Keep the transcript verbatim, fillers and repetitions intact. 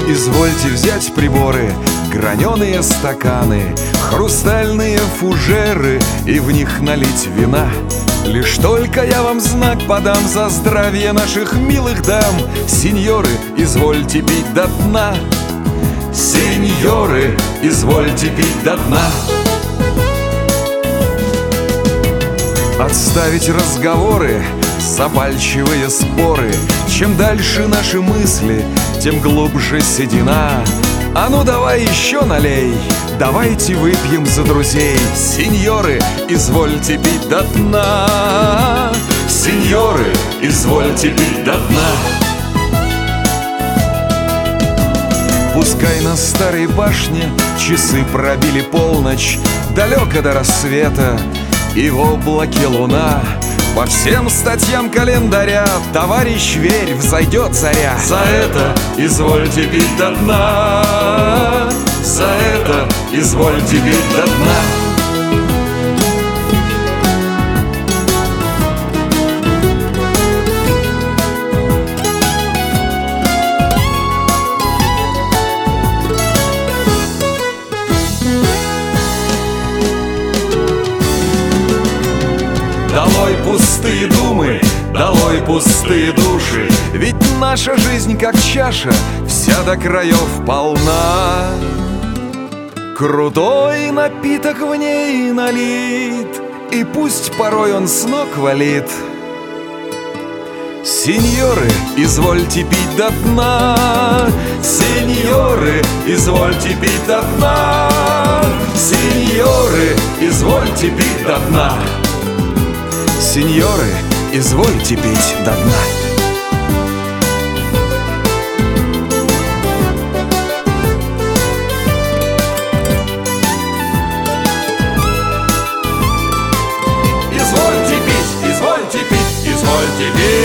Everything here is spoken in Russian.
Извольте взять приборы, граненые стаканы, хрустальные фужеры и в них налить вина. Лишь только я вам знак подам за здравие наших милых дам. Сеньоры, извольте пить до дна. Сеньоры, извольте пить до дна. Отставить разговоры, запальчивые споры. Чем дальше наши мысли, тем глубже седина. А ну давай еще налей, давайте выпьем за друзей. Сеньоры, извольте пить до дна. Сеньоры, извольте пить до дна. Пускай на старой башне часы пробили полночь, далеко до рассвета, и в облаке луна. По всем статьям календаря, товарищ, верь, взойдет заря. За это извольте пить до дна. За это извольте пить до дна. Долой пустые думы, долой пустые души. Ведь наша жизнь как чаша, вся до краев полна. Крутой напиток в ней налит, и пусть порой он с ног валит. Сеньоры, извольте пить до дна. Сеньоры, извольте пить до дна. Сеньоры, извольте пить до дна. Сеньоры, извольте пить до дна. Извольте пить, извольте пить, извольте пить.